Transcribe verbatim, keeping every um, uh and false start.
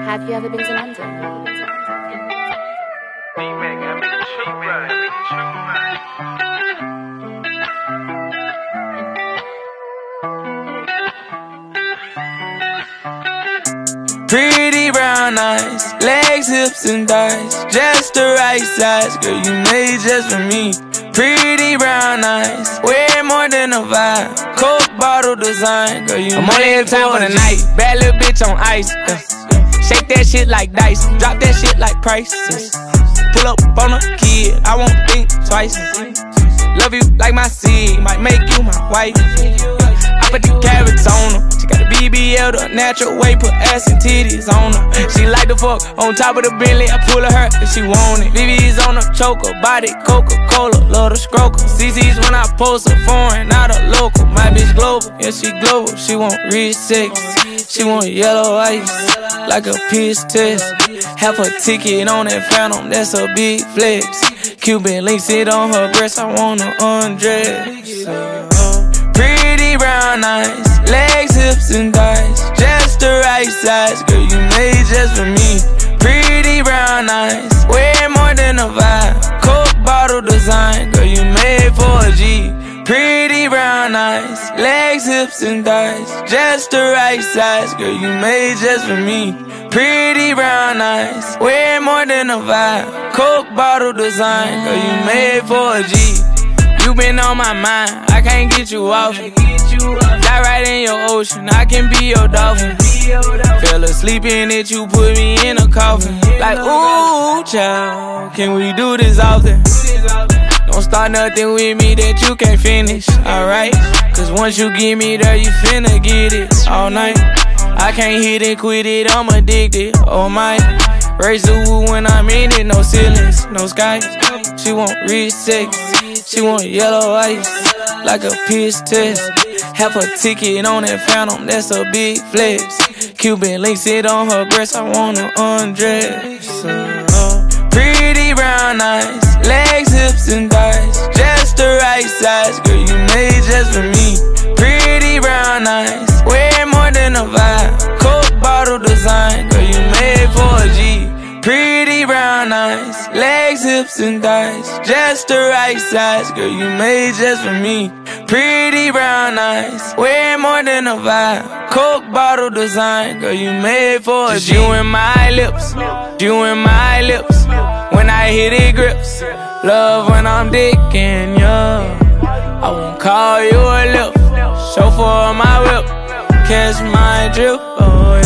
Have you ever been to London? Pretty brown eyes, legs, hips, and thighs, just the right size, girl, you made just for me. Pretty brown eyes, way more than a vibe, Coke bottle design, girl, you I'm only in town for the night, bad little bitch on ice, yeah. Shake that shit like dice, drop that shit like prices. Pull up on a kid, I won't think twice. Love you like my seed, might make you my wife. I put the carrots on her. She got a B B L the natural way, put ass and titties on her. She like the fuck on top of the Bentley, I pull her if she want it. V V's on her choker, body Coca-Cola, love the scroker. C C's when I post a foreign, not a local. My bitch global, yeah she global. She want rich sex, she want yellow ice, like a piss test. Half a ticket on that phantom, that's a big flex. Cuban links it on her breast, I wanna undress. Pretty brown eyes, legs, hips, and thighs, just the right size, girl, you made just for me. Pretty brown eyes, way more than a vibe, Coke bottle design, girl, you made for a G. Pretty brown eyes, legs, hips, and thighs, just the right size, girl, you made just for me. Pretty brown eyes, way more than a vibe, Coke bottle design, girl, you made for a G. You been on my mind, I can't get you off it. Die right in your ocean, I can be your dolphin. Fell asleep in it, you put me in a coffin. Like, ooh, child, can we do this often? Don't start nothing with me that you can't finish, alright? Cause once you get me there, you finna get it all night. I can't hit it, quit it, I'm addicted, oh my. Raise the wood when I'm in it, no ceilings, no sky. She want rich sex, she want yellow ice, like a piss test. Half a ticket on that phantom, that's a big flex. Cuban links it on her breast, I wanna undress. uh, Pretty brown eyes, legs, hips, and thighs, just the right size, girl, you made just for me. Pretty brown eyes, way more than a vibe, Coke bottle design, girl, you made for a G. Pretty brown eyes, legs, hips, and thighs, just the right size, girl, you made just for me. Pretty brown eyes, way more than a vibe, Coke bottle design, girl, you made for a G. Just you and my lips, you and my lips, when I hit it grips, love when I'm dicking ya. I won't call you a lip, chauffeur on my whip, catch my drip, oh yeah.